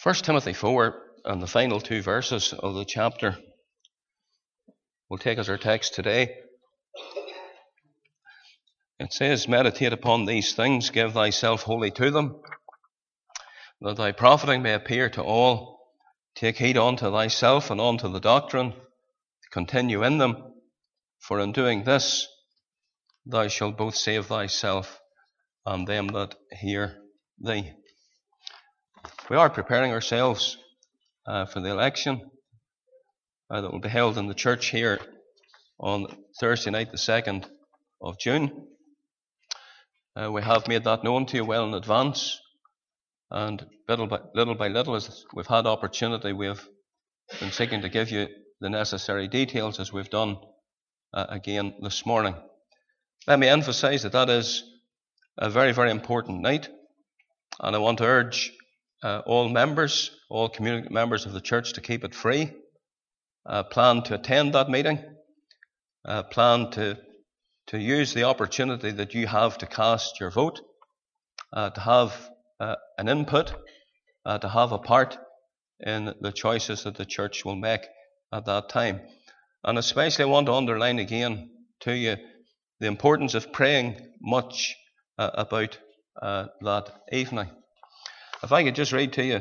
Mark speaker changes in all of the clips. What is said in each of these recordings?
Speaker 1: 1 Timothy 4 and the final two verses of the chapter will take as our text today. It says, "Meditate upon these things, give thyself wholly to them, that thy profiting may appear to all. Take heed unto thyself and unto the doctrine, continue in them, for in doing this thou shalt both save thyself and them that hear thee." We are preparing ourselves for the election that will be held in the church here on Thursday night, the 2nd of June. We have made that known to you well in advance, and little by little, as we've had opportunity, we've been seeking to give you the necessary details, as we've done again this morning. Let me emphasize that is a very, very important night, and I want to urge all members, all community members of the church, to keep it free. Plan to attend that meeting. Plan to use the opportunity that you have to cast your vote, to have an input, to have a part in the choices that the church will make at that time. And especially I want to underline again to you the importance of praying much about that evening. If I could just read to you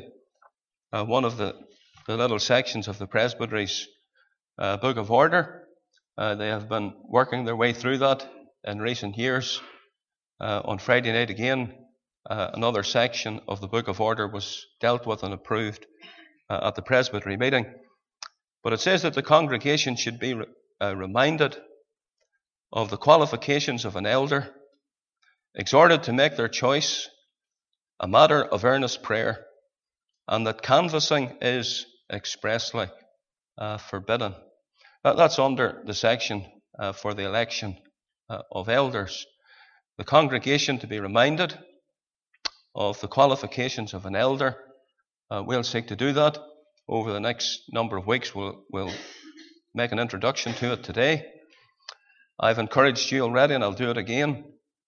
Speaker 1: one of the little sections of the Presbytery's Book of Order. They have been working their way through that in recent years. On Friday night again, another section of the Book of Order was dealt with and approved at the Presbytery meeting. But it says that the congregation should be reminded of the qualifications of an elder, exhorted to make their choice a matter of earnest prayer, and that canvassing is expressly forbidden. That's under the section for the election of elders. The congregation to be reminded of the qualifications of an elder. We'll seek to do that over the next number of weeks. We'll make an introduction to it today. I've encouraged you already, and I'll do it again.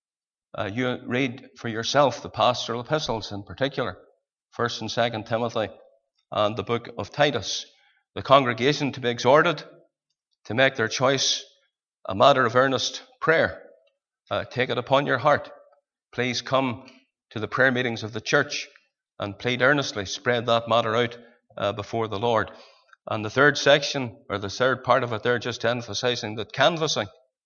Speaker 1: You read for yourself the pastoral epistles, in particular 1 and 2 Timothy and the book of Titus. The congregation to be exhorted to make their choice a matter of earnest prayer. Take it upon your heart. Please come to the prayer meetings of the church and plead earnestly. Spread that matter out before the Lord. And the third section, or the third part of it there, just emphasizing that canvassing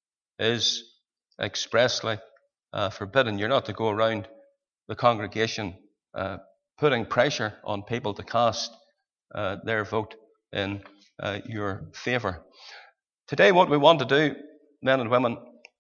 Speaker 1: is expressly forbidden. You're not to go around the congregation putting pressure on people to cast their vote in your favour. Today what we want to do, men and women,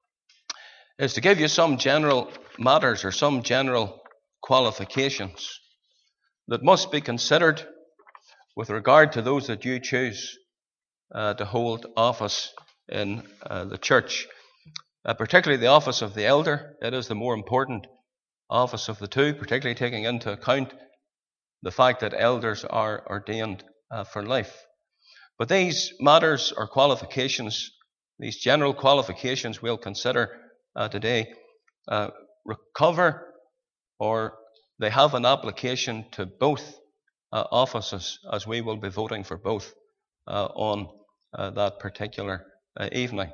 Speaker 1: is to give you some general matters or some general qualifications that must be considered with regard to those that you choose to hold office in the church. Particularly the office of the elder. It is the more important office of the two, particularly taking into account the fact that elders are ordained for life. But these matters or qualifications, these general qualifications we'll consider today, recover, or they have an application to both offices, as we will be voting for both on that particular evening.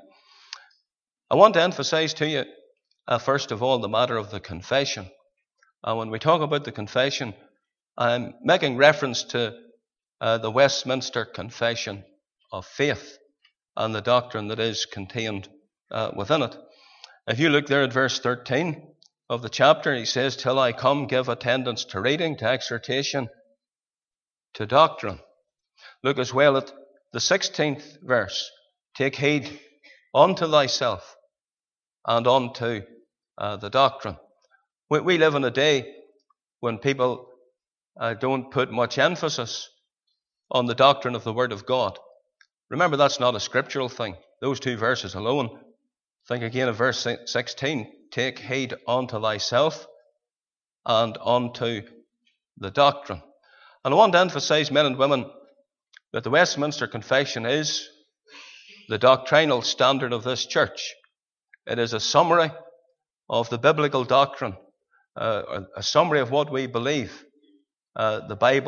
Speaker 1: I want to emphasize to you, first of all, the matter of the confession. When we talk about the confession, I'm making reference to the Westminster Confession of Faith and the doctrine that is contained within it. If you look there at verse 13 of the chapter, he says, "Till I come, give attendance to reading, to exhortation, to doctrine." Look as well at the 16th verse. "Take heed unto thyself and unto the doctrine." We live in a day when people don't put much emphasis on the doctrine of the Word of God. Remember, that's not a scriptural thing. Those two verses alone. Think again of verse 16. "Take heed unto thyself and unto the doctrine." And I want to emphasize, men and women, that the Westminster Confession is the doctrinal standard of this church. It is a summary of the biblical doctrine, a summary of what we believe the Bible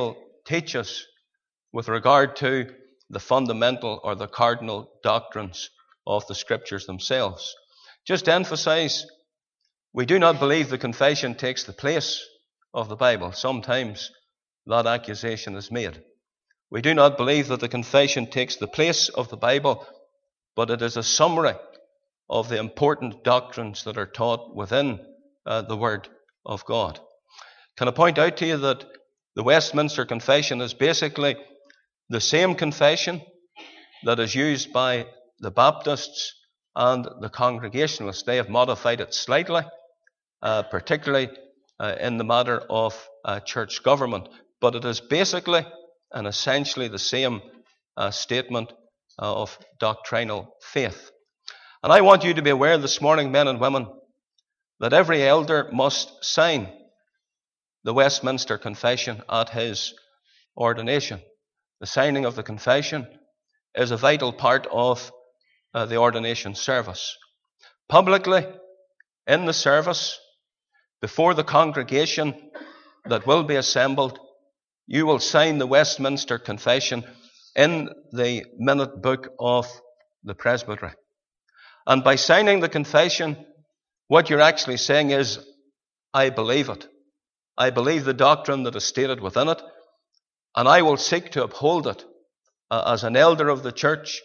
Speaker 1: teaches with regard to the fundamental or the cardinal doctrines of the Scriptures themselves. Just to emphasize, we do not believe the confession takes the place of the Bible. Sometimes that accusation is made. We do not believe that the confession takes the place of the Bible, but it is a summary of the important doctrines that are taught within the Word of God. Can I point out to you that the Westminster Confession is basically the same confession that is used by the Baptists and the Congregationalists. They have modified it slightly, particularly in the matter of church government. But it is basically and essentially the same statement of doctrinal faith. And I want you to be aware this morning, men and women, that every elder must sign the Westminster Confession at his ordination. The signing of the confession is a vital part of the ordination service. Publicly, in the service, before the congregation that will be assembled, you will sign the Westminster Confession in the minute book of the presbytery. And by signing the confession, what you're actually saying is, I believe it. I believe the doctrine that is stated within it, and I will seek to uphold it. As an elder of the church,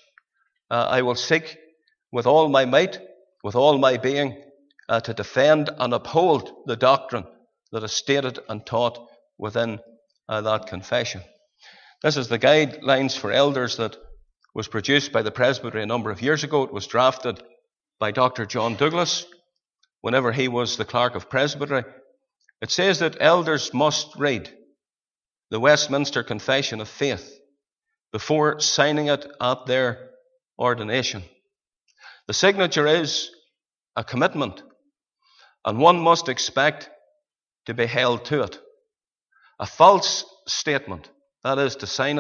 Speaker 1: I will seek with all my might, with all my being, to defend and uphold the doctrine that is stated and taught within that confession. This is the guidelines for elders that was produced by the presbytery a number of years ago. It was drafted by Dr. John Douglas whenever he was the clerk of presbytery. It says that elders must read the Westminster Confession of Faith before signing it at their ordination. The signature is a commitment, and one must expect to be held to it. A false statement, that is, to sign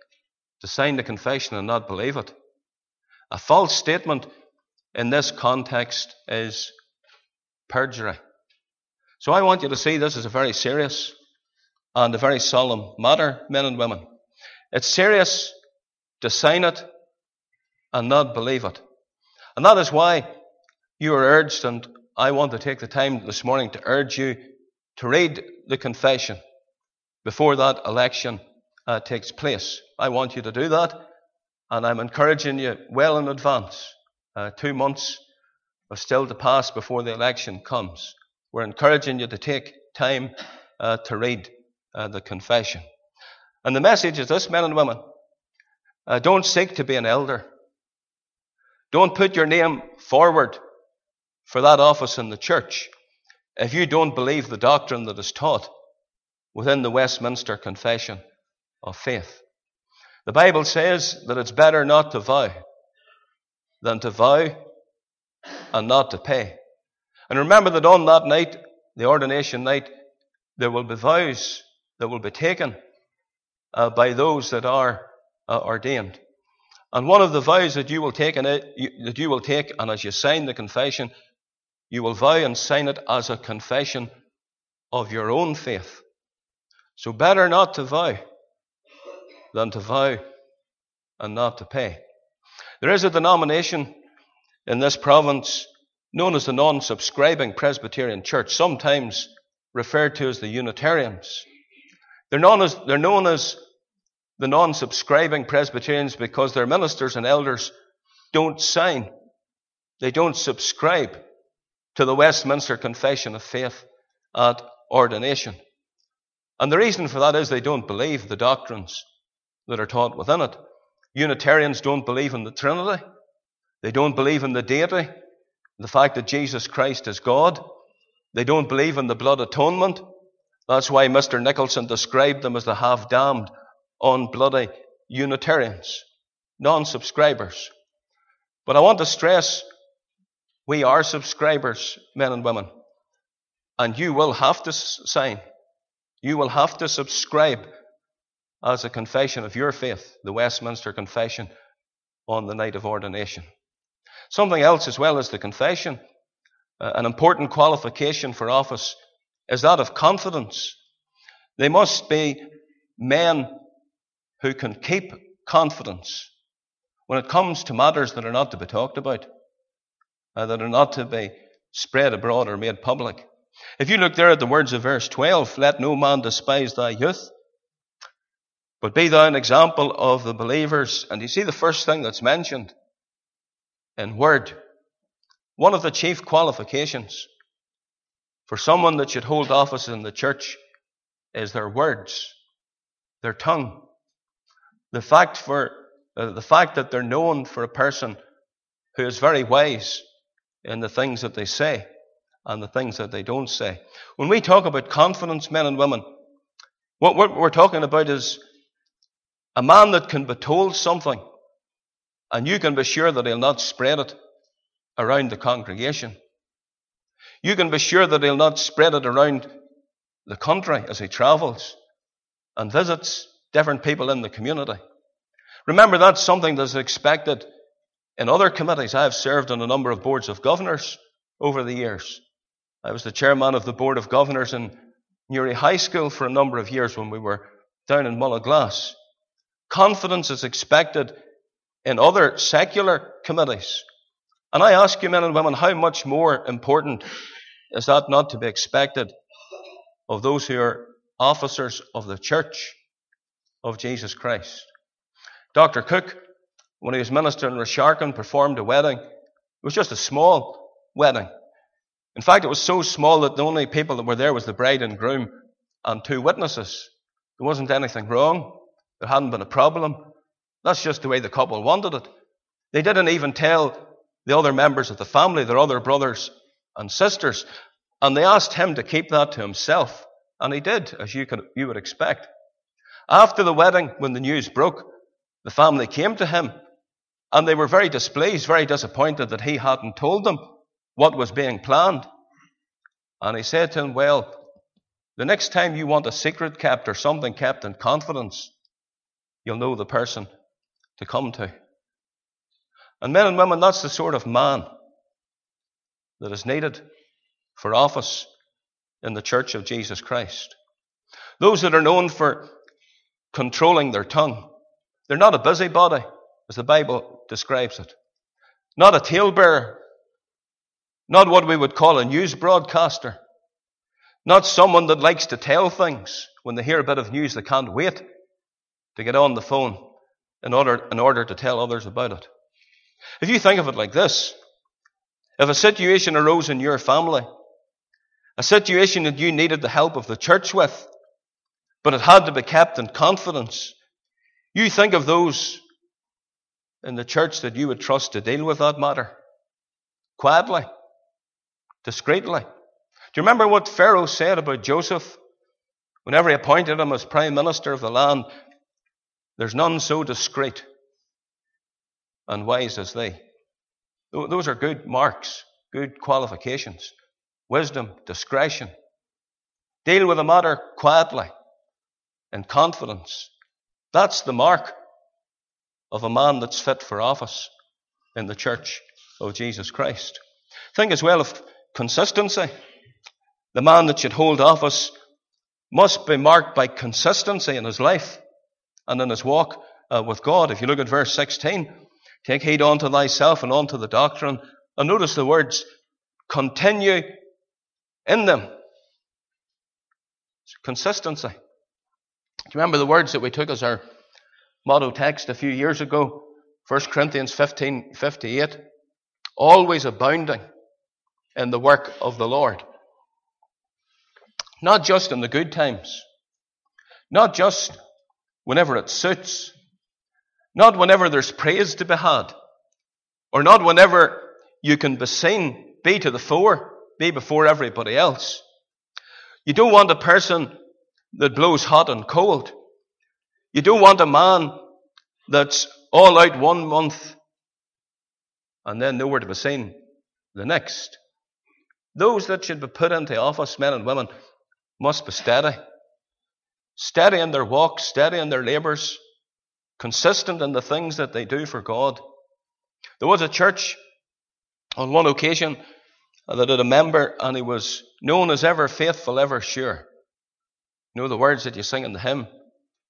Speaker 1: the confession and not believe it. A false statement in this context is perjury. So I want you to see this as a very serious and a very solemn matter, men and women. It's serious to sign it and not believe it. And that is why you are urged, and I want to take the time this morning to urge you to read the confession before that election takes place. I want you to do that, and I'm encouraging you well in advance. 2 months are still to pass before the election comes. We're encouraging you to take time to read the confession. And the message is this, men and women. Don't seek to be an elder. Don't put your name forward for that office in the church if you don't believe the doctrine that is taught within the Westminster Confession of Faith. The Bible says that it's better not to vow than to vow and not to pay. And remember that on that night, the ordination night, there will be vows that will be taken by those that are ordained. And one of the vows that you will take, and as you sign the confession, you will vow and sign it as a confession of your own faith. So better not to vow than to vow and not to pay. There is a denomination in this province known as the non-subscribing Presbyterian Church, sometimes referred to as the Unitarians. They're known as the non-subscribing Presbyterians because their ministers and elders don't sign. They don't subscribe to the Westminster Confession of Faith at ordination. And the reason for that is they don't believe the doctrines that are taught within it. Unitarians don't believe in the Trinity. They don't believe in the deity, the fact that Jesus Christ is God. They don't believe in the blood atonement. That's why Mr. Nicholson described them as the half-damned, unbloody Unitarians, non-subscribers. But I want to stress, we are subscribers, men and women. And you will have to sign. You will have to subscribe as a confession of your faith, the Westminster Confession, on the night of ordination. Something else as well as the confession, an important qualification for office, is that of confidence. They must be men who can keep confidence when it comes to matters that are not to be talked about, that are not to be spread abroad or made public. If you look there at the words of verse 12, let no man despise thy youth, but be thou an example of the believers. And you see the first thing that's mentioned in word. One of the chief qualifications for someone that should hold office in the church is their words, their tongue. The fact that they're known for a person who is very wise in the things that they say and the things that they don't say. When we talk about confidence, men and women, what we're talking about is a man that can be told something and you can be sure that he'll not spread it around the congregation. You can be sure that he'll not spread it around the country as he travels and visits different people in the community. Remember, that's something that's expected in other committees. I have served on a number of boards of governors over the years. I was the chairman of the board of governors in Newry High School for a number of years when we were down in Mullaglass. Confidence is expected in other secular committees. And I ask you, men and women, how much more important is that not to be expected of those who are officers of the Church of Jesus Christ? Dr. Cook, when he was minister in Rasharkin, performed a wedding. It was just a small wedding. In fact, it was so small that the only people that were there was the bride and groom and 2 witnesses. There wasn't anything wrong. There hadn't been a problem. That's just the way the couple wanted it. They didn't even tell the other members of the family, their other brothers and sisters. And they asked him to keep that to himself. And he did, as you would expect. After the wedding, when the news broke, the family came to him. And they were very displeased, very disappointed that he hadn't told them what was being planned. And he said to them, well, the next time you want a secret kept or something kept in confidence, you'll know the person to come to. And men and women, that's the sort of man that is needed for office in the Church of Jesus Christ. Those that are known for controlling their tongue. They're not a busybody, as the Bible describes it. Not a talebearer. Not what we would call a news broadcaster. Not someone that likes to tell things. When they hear a bit of news, they can't wait to get on the phone in order to tell others about it. If you think of it like this, if a situation arose in your family, a situation that you needed the help of the church with, but it had to be kept in confidence, you think of those in the church that you would trust to deal with that matter. Quietly. Discreetly. Do you remember what Pharaoh said about Joseph? Whenever he appointed him as prime minister of the land, there's none so discreet and wise as they. Those are good marks, good qualifications. Wisdom, discretion. Deal with a matter quietly and confidence. That's the mark of a man that's fit for office in the Church of Jesus Christ. Think as well of consistency. The man that should hold office must be marked by consistency in his life and in his walk with God. If you look at verse 16, take heed unto thyself and unto the doctrine. And notice the words, continue in them. Consistency. Do you remember the words that we took as our motto text a few years ago? 1 Corinthians 15:58. Always abounding in the work of the Lord. Not just in the good times. Not just whenever it suits. Not whenever there's praise to be had. Or not whenever you can be seen, be to the fore, be before everybody else. You don't want a person that blows hot and cold. You don't want a man that's all out one month and then nowhere to be seen the next. Those that should be put into office, men and women, must be steady. Steady in their walk, steady in their labours, consistent in the things that they do for God. There was a church on one occasion that had a member, and he was known as ever faithful, ever sure. You know the words that you sing in the hymn?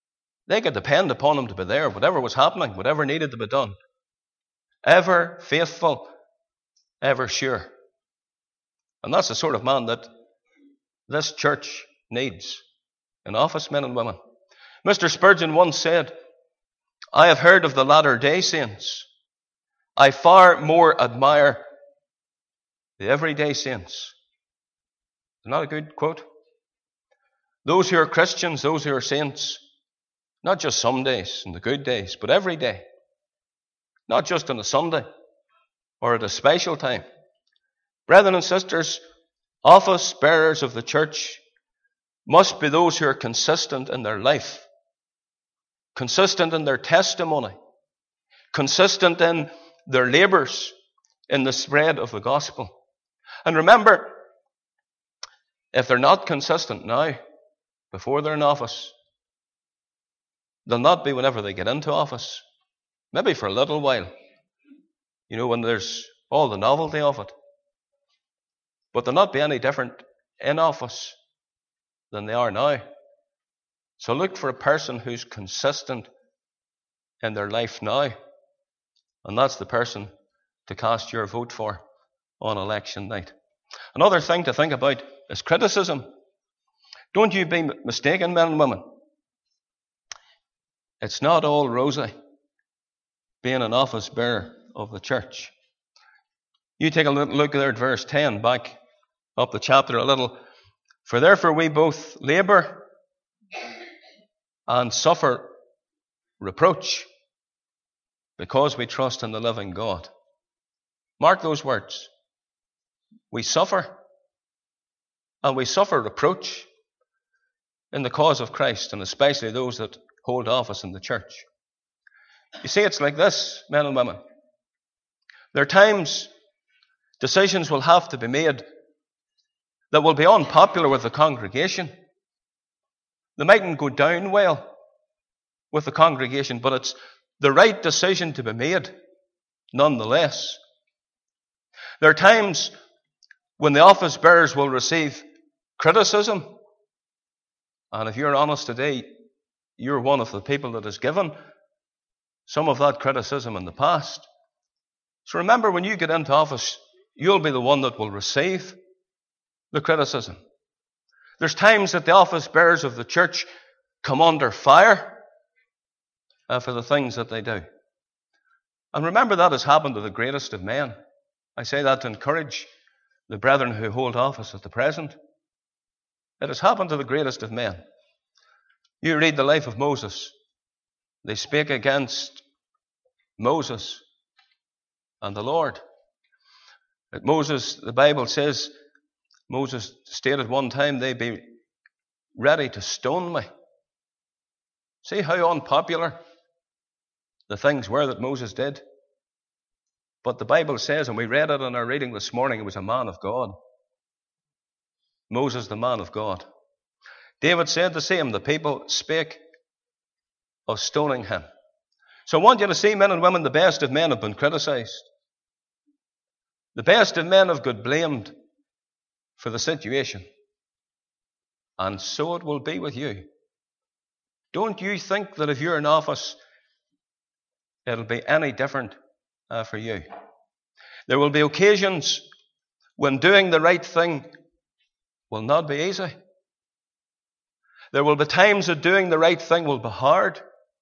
Speaker 1: They could depend upon him to be there, whatever was happening, whatever needed to be done. Ever faithful, ever sure. And that's the sort of man that this church needs in office, men and women. Mr. Spurgeon once said, I have heard of the latter-day saints. I far more admire the everyday saints. Isn't that a good quote? Those who are Christians, those who are saints, not just some days and the good days, but every day. Not just on a Sunday or at a special time. Brethren and sisters, office bearers of the church must be those who are consistent in their life, consistent in their testimony, consistent in their labours in the spread of the gospel. And remember, if they're not consistent now, before they're in office, they'll not be whenever they get into office. Maybe for a little while. You know, when there's all the novelty of it. But they'll not be any different in office than they are now. So look for a person who's consistent in their life now. And that's the person to cast your vote for on election night. Another thing to think about is criticism. Don't you be mistaken, men and women. It's not all rosy being an office bearer of the church. You take a look there at verse 10, back up the chapter a little. For therefore we both labour and suffer reproach because we trust in the living God. Mark those words. We suffer, and we suffer reproach in the cause of Christ, and especially those that hold office in the church. You see, it's like this, men and women. There are times decisions will have to be made that will be unpopular with the congregation. They mightn't go down well with the congregation, but it's the right decision to be made nonetheless. There are times when the office bearers will receive criticism, and if you're honest today, you're one of the people that has given some of that criticism in the past. So remember, when you get into office, you'll be the one that will receive the criticism. There's times that the office bearers of the church come under fire for the things that they do. And remember, that has happened to the greatest of men. I say that to encourage the brethren who hold office at the present. It has happened to the greatest of men. You read the life of Moses. They spake against Moses and the Lord. But Moses, the Bible says, Moses stated one time, they'd be ready to stone me. See how unpopular the things were that Moses did? But the Bible says, and we read it in our reading this morning, he was a man of God. Moses, the man of God. David said the same. The people spake of stoning him. So I want you to see, men and women, the best of men have been criticized. The best of men have got blamed for the situation. And so it will be with you. Don't you think that if you're in office, it'll be any different for you. There will be occasions when doing the right thing will not be easy. There will be times that doing the right thing will be hard.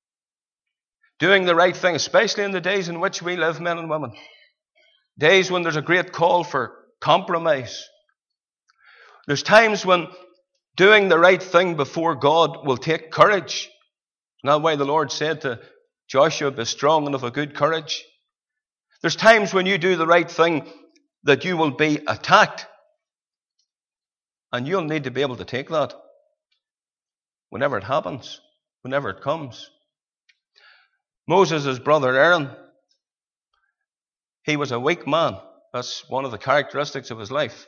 Speaker 1: Doing the right thing, especially in the days in which we live, men and women. Days when there's a great call for compromise. There's times when doing the right thing before God will take courage. And that's why the Lord said to Joshua, be strong and of a good courage. There's times when you do the right thing that you will be attacked. And you'll need to be able to take that whenever it happens, whenever it comes. Moses' brother Aaron, he was a weak man. That's one of the characteristics of his life.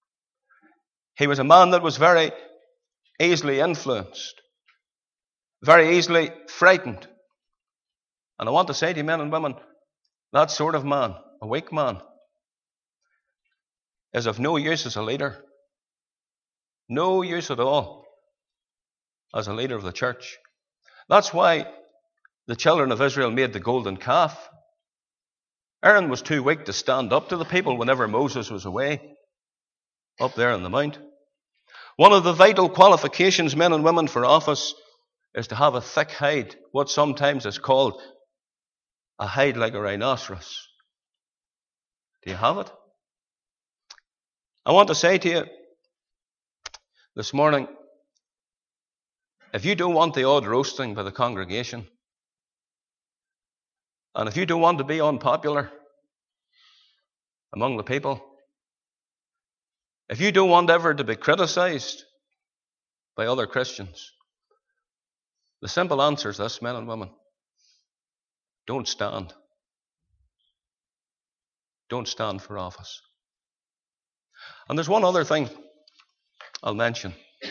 Speaker 1: He was a man that was very easily influenced, very easily frightened. And I want to say to you, men and women, that sort of man, a weak man, is of no use as a leader. No use at all as a leader of the church. That's why the children of Israel made the golden calf. Aaron was too weak to stand up to the people whenever Moses was away, up there on the mount. One of the vital qualifications, men and women, for office is to have a thick hide, what sometimes is called a hide like a rhinoceros. Do you have it? I want to say to you this morning, if you don't want the odd roasting by the congregation, and if you don't want to be unpopular among the people, if you don't want ever to be criticized by other Christians, the simple answer is this, men and women: don't stand. Don't stand for office. And there's one other thing I'll mention,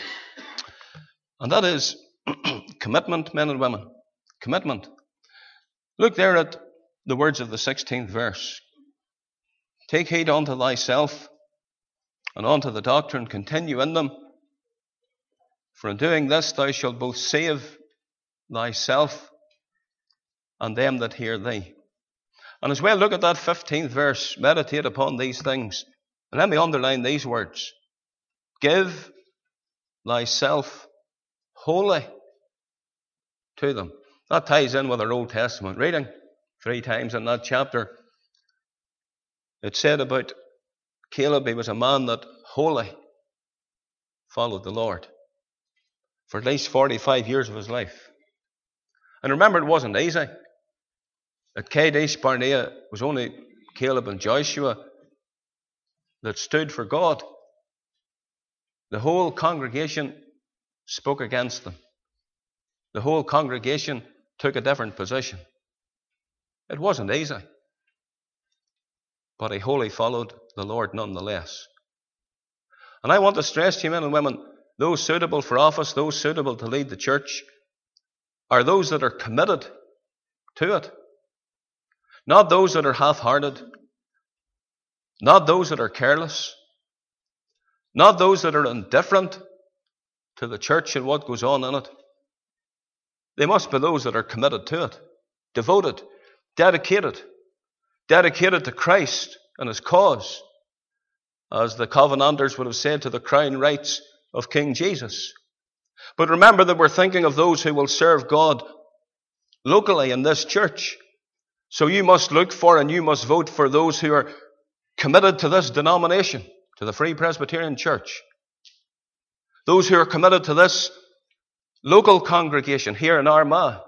Speaker 1: and that is commitment, men and women. Commitment. Look there at the words of the 16th verse. Take heed unto thyself and unto the doctrine, continue in them. For in doing this thou shalt both save thyself and them that hear thee. And as well, look at that 15th verse. Meditate upon these things. And let me underline these words. Give thyself wholly to them. That ties in with our Old Testament reading. 3 times in that chapter, it said about Caleb, he was a man that wholly followed the Lord for at least 45 years of his life. And remember, it wasn't easy. At Kadesh Barnea, it was only Caleb and Joshua that stood for God. The whole congregation spoke against them. The whole congregation took a different position. It wasn't easy. But he wholly followed the Lord nonetheless. And I want to stress to you, men and women, those suitable for office, those suitable to lead the church, are those that are committed to it. Not those that are half-hearted. Not those that are careless. Not those that are indifferent to the church and what goes on in it. They must be those that are committed to it, devoted, dedicated to Christ and his cause, as the Covenanters would have said to the crown rights of King Jesus. But remember that we're thinking of those who will serve God locally in this church. So you must look for and you must vote for those who are committed to this denomination, to the Free Presbyterian Church. Those who are committed to this local congregation here in Armagh.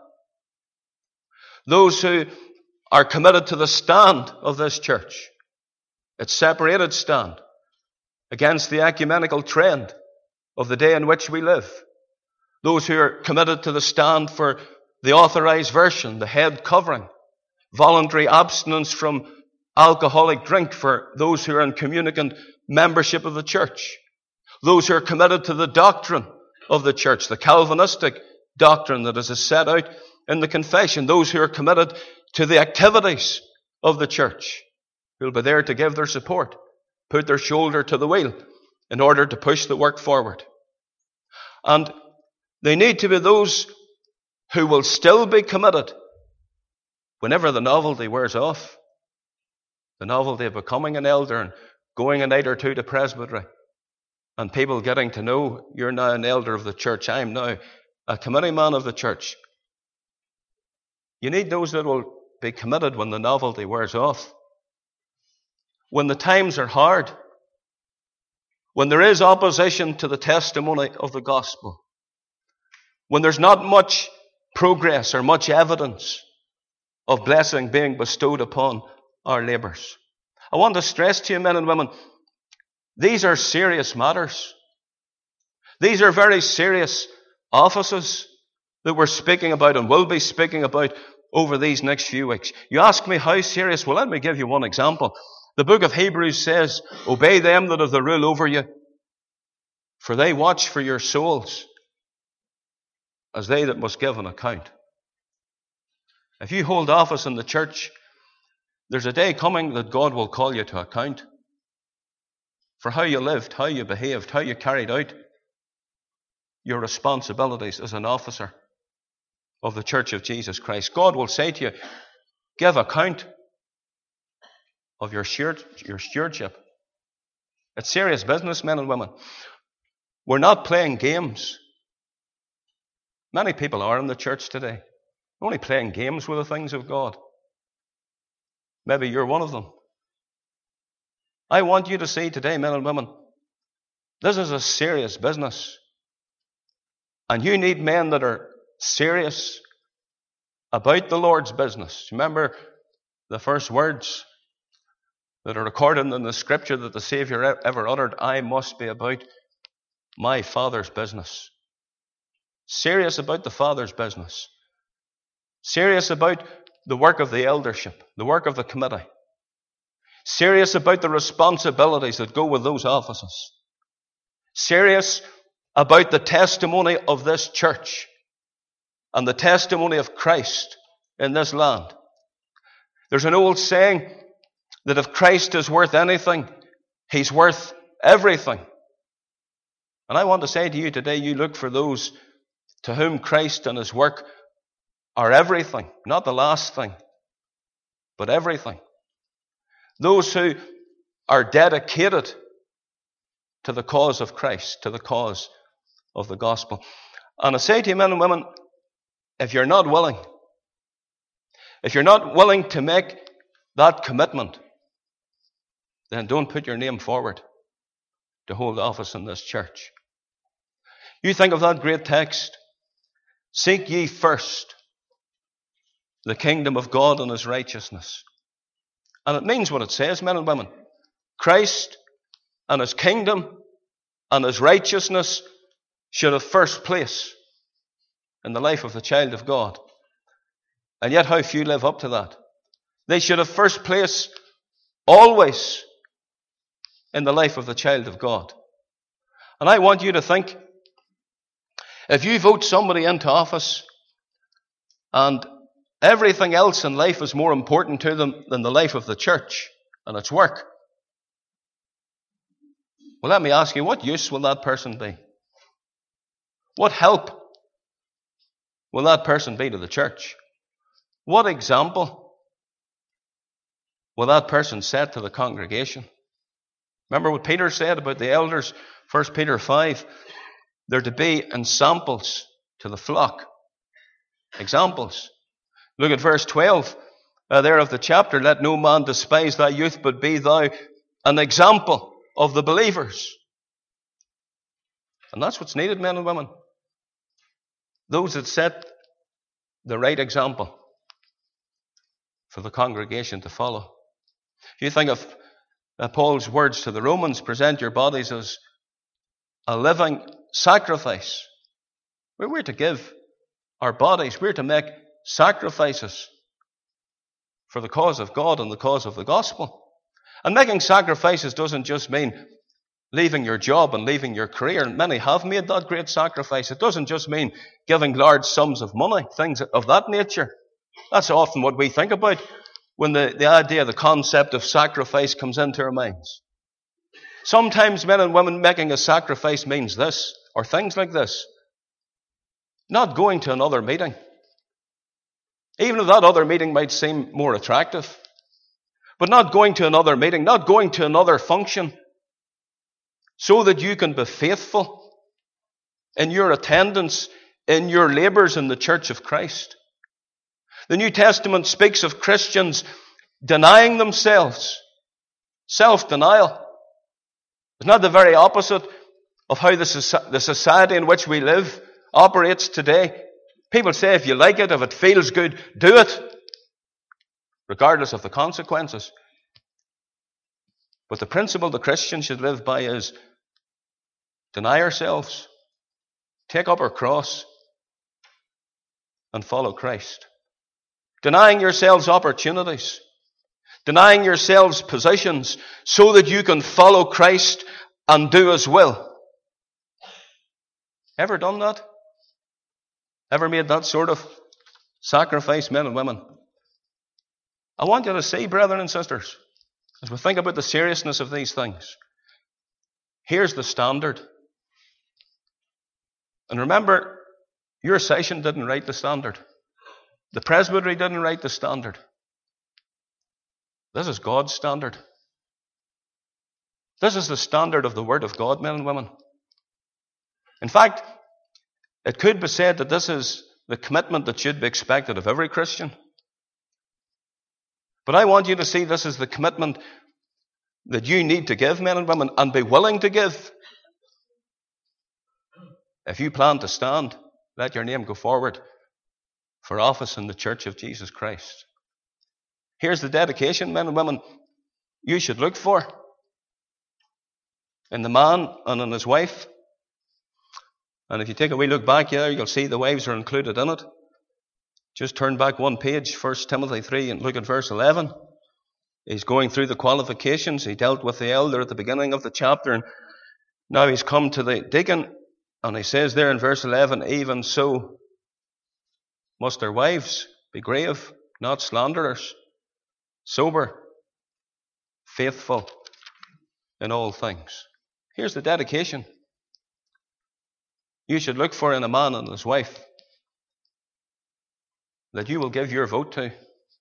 Speaker 1: Those who are committed to the stand of this church, its separated stand against the ecumenical trend of the day in which we live. Those who are committed to the stand for the authorized version, the head covering, voluntary abstinence from alcoholic drink for those who are in communicant membership of the church. Those who are committed to the doctrine of the church, the Calvinistic doctrine that is set out in the confession. Those who are committed to the activities of the church, who will be there to give their support, put their shoulder to the wheel in order to push the work forward. And they need to be those who will still be committed whenever the novelty wears off. The novelty of becoming an elder and going a night or two to presbytery, and people getting to know you're now an elder of the church, I'm now a committee man of the church. You need those that will be committed when the novelty wears off. When the times are hard. When there is opposition to the testimony of the gospel. When there's not much progress or much evidence of blessing being bestowed upon our labours. I want to stress to you, men and women, these are serious matters. These are very serious offices that we're speaking about and will be speaking about over these next few weeks. You ask me how serious? Well, let me give you one example. The book of Hebrews says, obey them that have the rule over you, for they watch for your souls as they that must give an account. If you hold office in the church, there's a day coming that God will call you to account for how you lived, how you behaved, how you carried out your responsibilities as an officer. of the Church of Jesus Christ. God will say to you, give account of your stewardship. It's serious business, men and women. We're not playing games. Many people are in the church today, only playing games with the things of God. Maybe you're one of them. I want you to see today, men and women, this is a serious business. And you need men that are serious about the Lord's business. Remember the first words that are recorded in the Scripture that the Savior ever uttered: I must be about my Father's business. Serious about the Father's business. Serious about the work of the eldership, the work of the committee. Serious about the responsibilities that go with those offices. Serious about the testimony of this church and the testimony of Christ in this land. There's an old saying that if Christ is worth anything, he's worth everything. And I want to say to you today, you look for those to whom Christ and his work are everything, not the last thing, but everything. Those who are dedicated to the cause of Christ, to the cause of the gospel. And I say to you, men and women, if you're not willing to make that commitment, then don't put your name forward to hold office in this church. You think of that great text, seek ye first the kingdom of God and his righteousness. And it means what it says, men and women. Christ and his kingdom and his righteousness should have first place in the life of the child of God. And yet how few live up to that. They should have first place always in the life of the child of God. And I want you to think, if you vote somebody into office and everything else in life is more important to them than the life of the church and its work, well, let me ask you, what use will that person be? What help will that person be to the church? What example will that person set to the congregation? Remember what Peter said about the elders, 1 Peter 5, they're to be ensamples to the flock. Examples. Look at verse 12 there of the chapter. Let no man despise thy youth, but be thou an example of the believers. And that's what's needed, men and women. Those that set the right example for the congregation to follow. If you think of Paul's words to the Romans, present your bodies as a living sacrifice. We're to give our bodies, we're to make sacrifices for the cause of God and the cause of the gospel. And making sacrifices doesn't just mean leaving your job and leaving your career. Many have made that great sacrifice. It doesn't just mean giving large sums of money, things of that nature. That's often what we think about when the idea, the concept of sacrifice comes into our minds. Sometimes men and women, making a sacrifice means this, or things like this. Not going to another meeting. Even if that other meeting might seem more attractive. But not going to another meeting, not going to another function, so that you can be faithful in your attendance, in your labors in the church of Christ. The New Testament speaks of Christians denying themselves. Self-denial. Isn't that the very opposite of how the society in which we live operates today? People say if you like it, if it feels good, do it, regardless of the consequences. But the principle the Christian should live by is deny ourselves, take up our cross, and follow Christ. Denying yourselves opportunities, denying yourselves positions, so that you can follow Christ and do his will. Ever done that? Ever made that sort of sacrifice, men and women? I want you to see, brethren and sisters, as we think about the seriousness of these things, here's the standard. And remember, Your session didn't write the standard. The presbytery didn't write the standard. This is God's standard. This is the standard of the Word of God, men and women. In fact, it could be said that this is the commitment that should be expected of every Christian. But I want you to see this is the commitment that you need to give, men and women, and be willing to give. If you plan to stand, let your name go forward for office in the Church of Jesus Christ. Here's the dedication, men and women, you should look for in the man and in his wife. And if you take a wee look back here, you'll see the wives are included in it. Just turn back one page, 1 Timothy 3, and look at verse 11. He's going through the qualifications. He dealt with the elder at the beginning of the chapter, and now he's come to the deacon, and he says there in verse 11, even so must their wives be grave, not slanderers, sober, faithful in all things. Here's the dedication you should look for in a man and his wife that you will give your vote to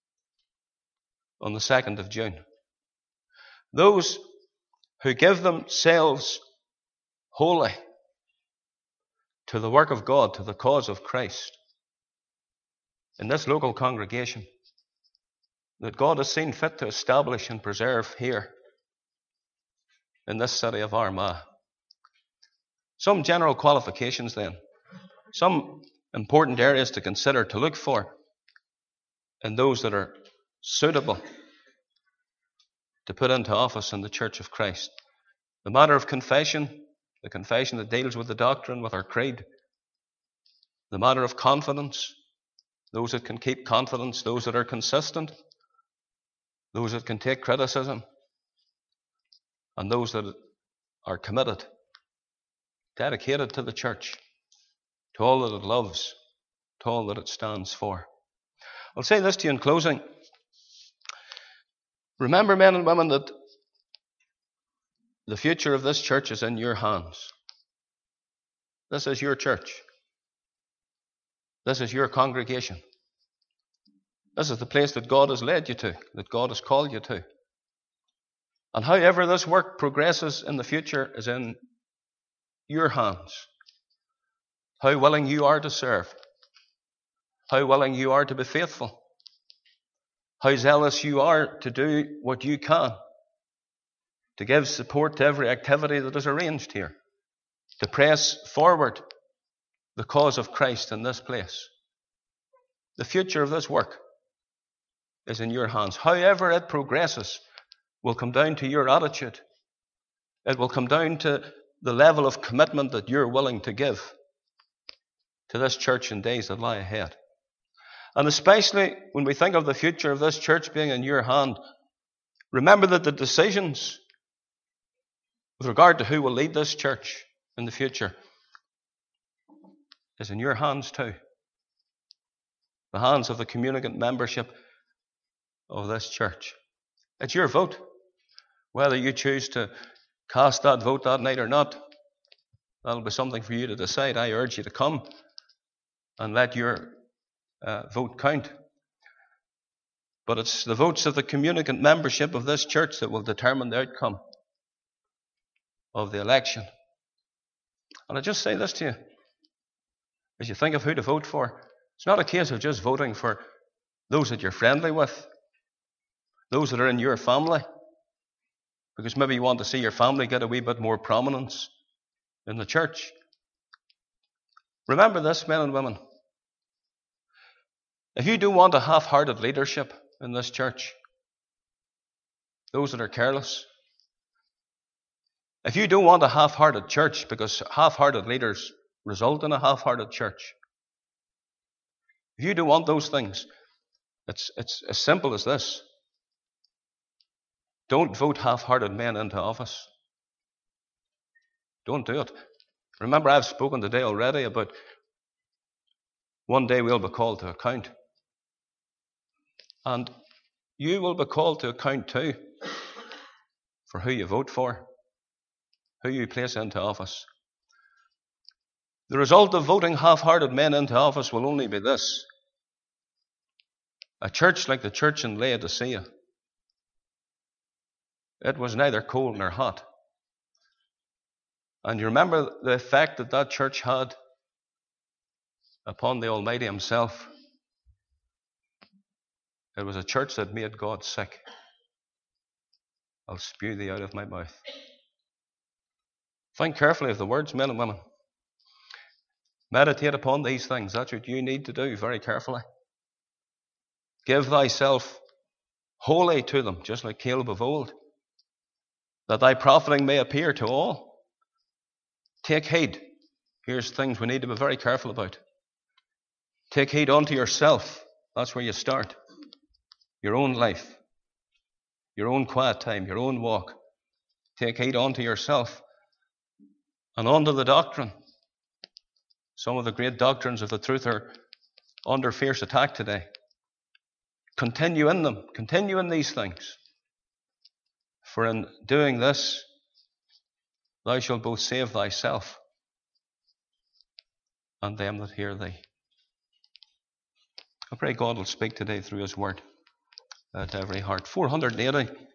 Speaker 1: on the 2nd of June. Those who give themselves wholly to the work of God, to the cause of Christ, in this local congregation that God has seen fit to establish and preserve here in this city of Armagh. Some general qualifications then, some important areas to consider, to look for, and those that are suitable to put into office in the Church of Christ. The matter of confession, the confession that deals with the doctrine, with our creed. The matter of confidence, those that can keep confidence, those that are consistent, those that can take criticism, and those that are committed, dedicated to the church, to all that it loves, to all that it stands for. I'll say this to you in closing. Remember, men and women, that the future of this church is in your hands. This is your church. This is your congregation. This is the place that God has led you to, that God has called you to. And however this work progresses in the future is in your hands. How willing you are to serve. How willing you are to be faithful. How zealous you are to do what you can to give support to every activity that is arranged here, to press forward the cause of Christ in this place. The future of this work is in your hands. However it progresses will come down to your attitude. It will come down to the level of commitment that you're willing to give to this church in days that lie ahead. And especially when we think of the future of this church being in your hand, remember that the decisions with regard to who will lead this church in the future is in your hands too. The hands of the communicant membership of this church. It's your vote. Whether you choose to cast that vote that night or not, that'll be something for you to decide. I urge you to come and let your vote count. But it's the votes of the communicant membership of this church that will determine the outcome of the election. And I just say this to you, as you think of who to vote for, it's not a case of just voting for those that you're friendly with, those that are in your family, because maybe you want to see your family get a wee bit more prominence in the church. Remember this, men and women. If you do want a half-hearted leadership in this church, those that are careless, if you don't want a half-hearted church, because half-hearted leaders result in a half-hearted church, if you don't want those things, it's as simple as this. Don't vote half-hearted men into office. Don't do it. Remember, I've spoken today already about one day we'll be called to account. And you will be called to account too for who you vote for, who you place into office. The result of voting half-hearted men into office will only be this: a church like the church in Laodicea. It was neither cold nor hot. And you remember the effect that that church had upon the Almighty himself. It was a church that made God sick. I'll spew thee out of my mouth. Think carefully of the words, men and women. Meditate upon these things. That's what you need to do very carefully. Give thyself wholly to them, just like Caleb of old, that thy profiting may appear to all. Take heed. Here's things we need to be very careful about. Take heed unto yourself. That's where you start. Your own life, your own quiet time, your own walk. Take heed unto yourself and unto the doctrine. Some of the great doctrines of the truth are under fierce attack today. Continue in them. Continue in these things. For in doing this, thou shalt both save thyself and them that hear thee. I pray God will speak today through his word to every heart. 480.